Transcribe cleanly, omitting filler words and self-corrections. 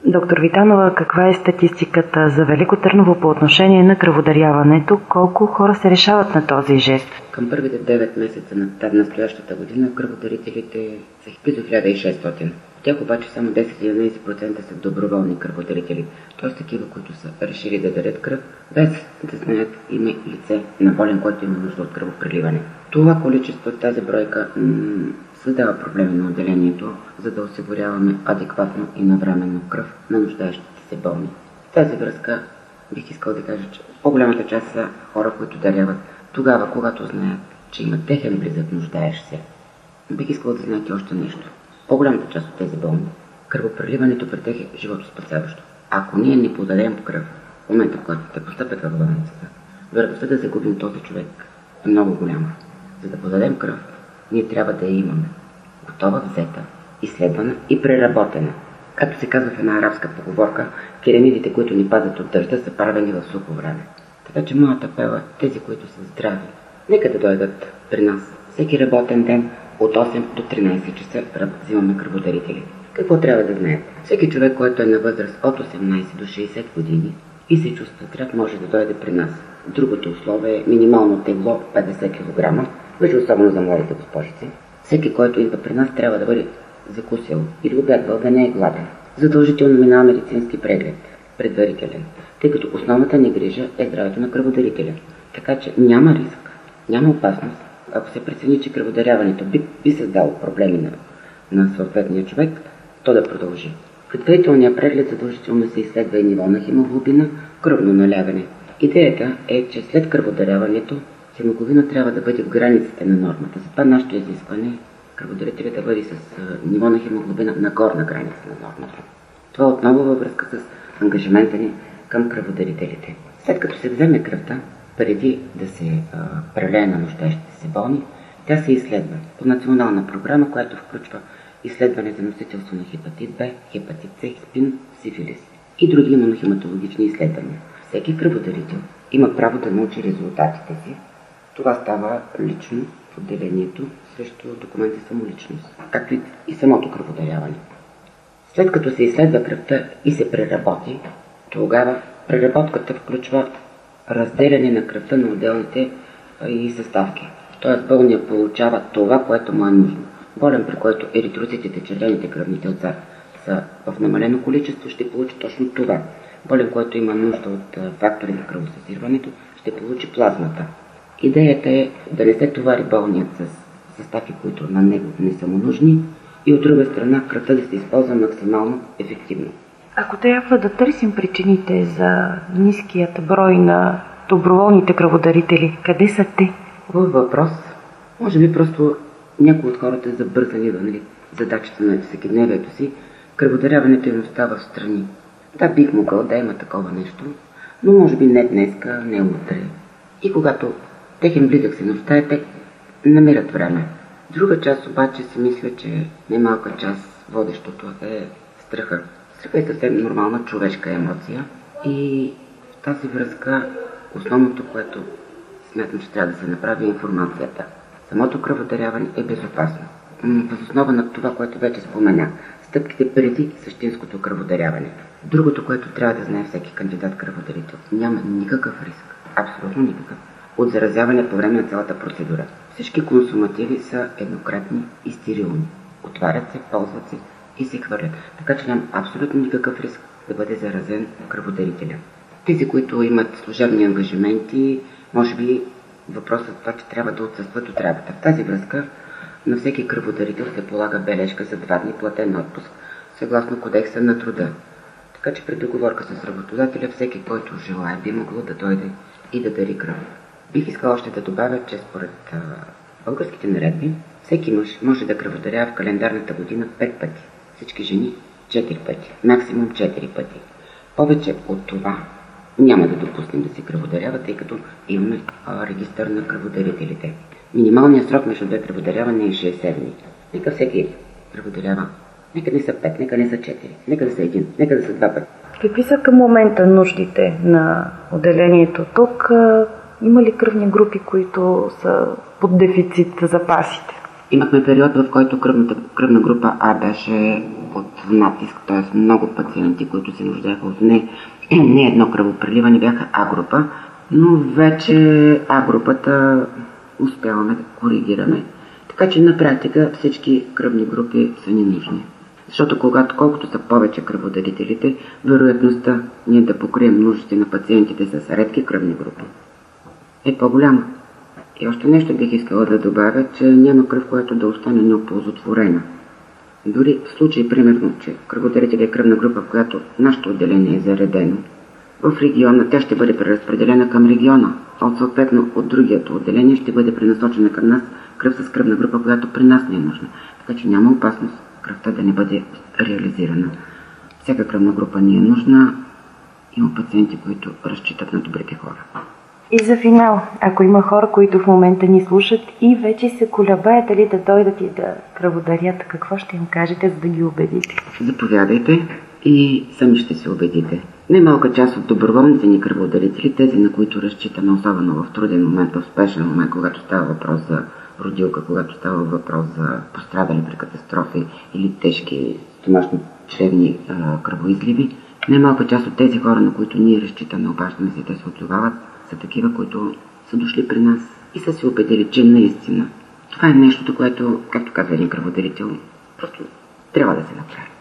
Доктор Витанова, каква е статистиката за Велико Търново по отношение на кръводаряването? Колко хора се решават на този жест? Към първите 9 месеца на настоящата година кръводарителите са близо 1600. От тях обаче само 10-11% са доброволни кръводарители, т.е. такива, които са решили да дарят кръв, без да знаят име лице на болен, който има нужда от кръвопреливане. Това количество, тази бройка създава проблеми на отделението, за да осигуряваме адекватно и навременно кръв на нуждаещите се болни. В тази връзка бих искал да кажа, че по-голямата част са хора, които даряват тогава, когато знаят, че има техен близък нуждаещ се. Бих искал да знаете още нещо. По-голямата част от тези болни, кръвопреливането при тях е животоспасяващо. Ако ние не подадем кръв в момента, в който те постъпят в болницата, вероятността да загубим този човек е много голяма. За да подадем кръв, ние трябва да я имаме готова, взета, изследвана и преработена. Както се казва в една арабска поговорка, керемидите, които ни пазят от дъжда, са правени в сухо време. Така че моят апел е тези, които са здрави, нека да дойдат при нас. Всеки работен ден от 8 до 13 часа взимаме кръводарители. Какво трябва да знаят? Всеки човек, който е на възраст от 18 до 60 години и се чувства здрав, може да дойде при нас. Другото условие е минимално тегло 50 кг, важи особено за младите госпожици. Всеки, който идва при нас, трябва да бъде закусил или обядвал, да не е гладен. Задължително минава медицински преглед, предварителен, тъй като основната ни грижа е здравето на кръводарителя. Така че няма риск, няма опасност, ако се прецени, че кръводаряването би създало проблеми на съответния човек, то да продължи. Предварителният преглед задължително се изследва и ниво на хемоглобина, кръвно налягане. Идеята е, че след кръводаряването хемоглобина трябва да бъде в границите на нормата. Затова нашето изискване е кръводарителят да бъде с ниво на хемоглобина на горна граница на нормата. Това отново във връзка с ангажимента ни към кръводарителите. След като се вземе кръвта, преди да се прелее на нуждаещите се болни, тя се изследва по национална програма, която включва изследване за носителство на хепатит Б, хепатит С, спин, сифилис и други имунохематологични изследвания. Всеки кръводарител има право да научи резултатите си. Това става лично в отделението срещу документи самоличност, както и самото кръводаряване. След като се изследва кръвта и се преработи, тогава преработката включва разделяне на кръвта на отделните и съставки. Т.е. болният получава това, което му е нужно. Болен, при който еритроцитите, червените кръвни телца, са в намалено количество, ще получи точно това. Болен, който има нужда от фактори на кръвосъзирването, ще получи плазмата. Идеята е да не се товари болният с съставки, които на него не са му нужни, и от друга страна кръвта да се използва максимално ефективно. Ако трябва да търсим причините за ниският брой на доброволните кръводарители, къде са те? Въпрос. Може би просто някои от хората забързани да задачите на всекидневието си, кръводаряването им остава в страни. Да, бих могъл да има такова нещо, но може би не днеска, не утре. И когато техен близък се нуждае, те намират време. Друга част обаче си мисля, че немалка част водещото е страха. Страха е съвсем нормална човешка емоция и в тази връзка основното, което смятам, че трябва да се направи, е информацията. Самото кръводаряване е безопасно. Въз основа на това, което вече споменах, стъпките преди същинското кръводаряване. Другото, което трябва да знае всеки кандидат кръводарител, няма никакъв риск, абсолютно никакъв, от заразяване по време на цялата процедура. Всички консумативи са еднократни и стерилни. Отварят се, ползват се и се хвърлят. Така че няма абсолютно никакъв риск да бъде заразен кръводарителя. Тези, които имат служебни ангажименти, може би въпросът това, че трябва да отсъстват от работа. В тази връзка на всеки кръводарител се полага бележка за 2 дни платен отпуск, съгласно Кодекса на труда. Така че при договорка с работодателя всеки, който желае, би могло да дойде и да дари кръв. Бих искал още да добавя, че според българските наредби, всеки мъж може да кръводарява в календарната година 5 пъти. Всички жени 4 пъти, максимум 4 пъти. Повече от това няма да допуснем да се кръводарява, тъй като имаме регистър на кръводарителите. Минималният срок между две кръводаряване е 60 дни. Нека всеки кръводарява. Нека не са 5, нека не са 4, нека да са 1, нека да са 2 пъти. Какви са към момента нуждите на отделението тук? Има ли кръвни групи, които са под дефицит запасите? Имахме период, в който кръвна група А беше от натиск, т.е. много пациенти, които се нуждаеха от не едно кръвопреливане, бяха А група, но вече А групата успяваме да коригираме. Така че на практика всички кръвни групи са ни нужни. Защото колкото са повече кръводарителите, вероятността ние да покрием нуждите на пациентите с редки кръвни групи е по-голяма. И още нещо бих искала да добавя, че няма кръв, която да остане неоползотворена. Дори в случай, примерно, че кръводарител е кръвна група, в която нашето отделение е заредено, в региона тя ще бъде преразпределена към региона, а съответно от другият отделение ще бъде пренасочена към нас кръв с кръвна група, която при нас не е нужна. Така че няма опасност кръвта да не бъде реализирана. Всяка кръвна група ни е нужна. Има пациенти, които разчитат на добрите хора. И за финал, ако има хора, които в момента ни слушат и вече се колебаят дали да дойдат и да кръводарят, какво ще им кажете, за да ги убедите? Заповядайте и сами ще се убедите. Немалка част от доброволните ни кръводарители, тези на които разчитаме, особено в труден момент, в спешен момент, когато става въпрос за родилка, когато става въпрос за пострадали при катастрофи или тежки стомашно-чревни кръвоизливи, немалка част от тези хора, на които ние разчитаме, обаждаме се и те се отзовават, са такива, които са дошли при нас и са се убедили, че наистина това е нещото, което, както казва един кръводарител, просто трябва да се направи.